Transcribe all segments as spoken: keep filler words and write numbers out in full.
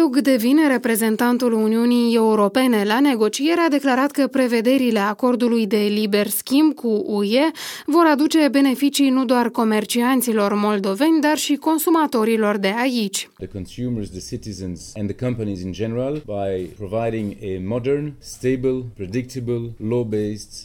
Luc Devin, reprezentantul Uniunii Europene la negociere, a declarat că prevederile acordului de liber schimb cu U E vor aduce beneficii nu doar comercianților moldoveni, dar și consumatorilor de aici. The consumers, the citizens and the companies in general by providing a modern, stable, predictable, law-based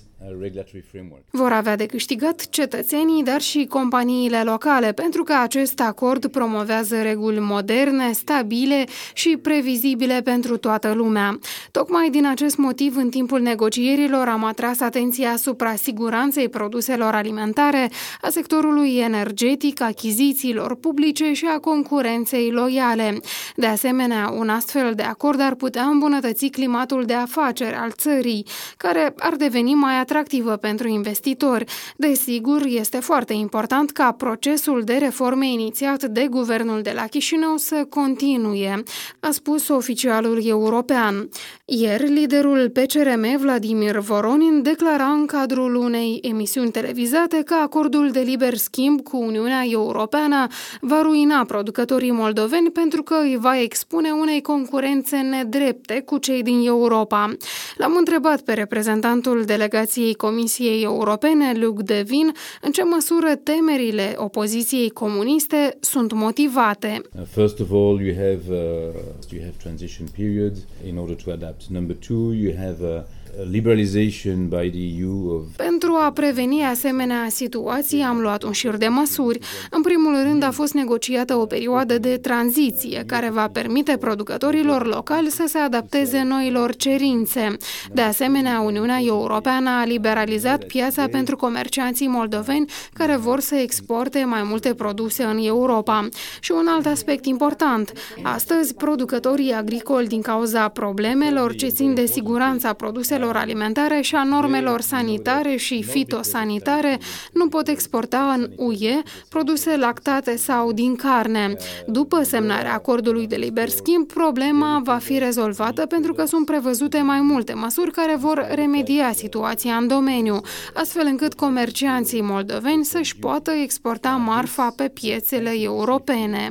Vor avea de câștigat cetățenii, dar și companiile locale, pentru că acest acord promovează reguli moderne, stabile și previzibile pentru toată lumea. Tocmai din acest motiv, în timpul negocierilor, am atras atenția asupra siguranței produselor alimentare, a sectorului energetic, achizițiilor publice și a concurenței loiale. De asemenea, un astfel de acord ar putea îmbunătăți climatul de afaceri al țării, care ar deveni mai atractiv atractivă pentru investitori. Desigur, este foarte important ca procesul de reforme inițiat de guvernul de la Chișinău să continue, a spus oficialul european. Ieri, liderul P C R M, Vladimir Voronin, declara în cadrul unei emisiuni televizate că acordul de liber schimb cu Uniunea Europeană va ruina producătorii moldoveni pentru că îi va expune unei concurențe nedrepte cu cei din Europa. L-am întrebat pe reprezentantul delegației Comisiei Europene, Luc Devin, în ce măsură temerile opoziției comuniste sunt motivate. First of all, you have uh, you have transition period in order to adapt. Number two, you have a liberalization by the E U of... Pentru a preveni asemenea situații, am luat un șir de măsuri. În primul rând, a fost negociată o perioadă de tranziție care va permite producătorilor locali să se adapteze noilor cerințe. De asemenea, Uniunea Europeană a liberalizat piața pentru comercianții moldoveni care vor să exporte mai multe produse în Europa. Și un alt aspect important. Astăzi, producătorii agricoli, din cauza problemelor ce țin de siguranța produselor alimentare și a normelor sanitare și fitosanitare, nu pot exporta în U E produse lactate sau din carne. După semnarea acordului de liber schimb, problema va fi rezolvată pentru că sunt prevăzute mai multe măsuri care vor remedia situația în domeniu, astfel încât comercianții moldoveni să-și poată exporta marfa pe piețele europene.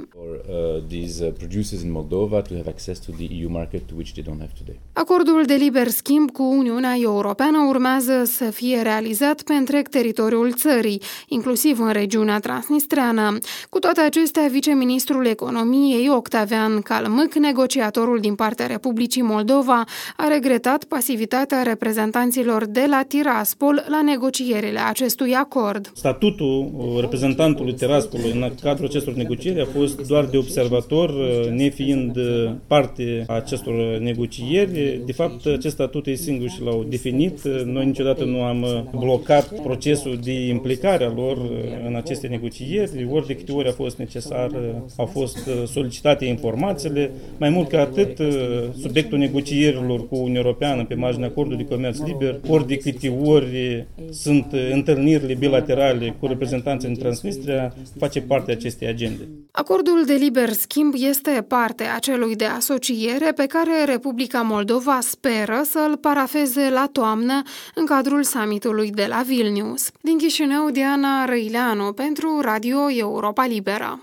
Acordul de liber schimb cu Uniunea Europeană urmează să fie realizat pe întreg teritoriul țării, inclusiv în regiunea transnistreană. Cu toate acestea, viceministrul economiei Octavian Calmâc, negociatorul din partea Republicii Moldova, a regretat pasivitatea reprezentanților de la Tiraspol la negocierile acestui acord. Statutul reprezentantului Tiraspolului în cadrul acestor negocieri a fost doar de observator, nefiind parte a acestor negocieri. De fapt, acest statut e singur și l-au definit. Noi niciodată nu am blocat procesul de implicare a lor în aceste negocieri. Ori de câte ori a fost necesar, au fost solicitate informațiile. Mai mult ca atât, subiectul negocierilor cu Uniunea Europeană pe marginea acordului de comerț liber, ori de câte ori sunt întâlnirile bilaterale cu reprezentanții din Transnistria, face parte acestei agende. Acordul de liber schimb este parte a celui de asociere pe care Republica Moldova speră să-l parafeze la toamnă în cadrul summitului de la Vilnius. Din Chișinău, Diana Răileanu pentru Radio Europa Liberă.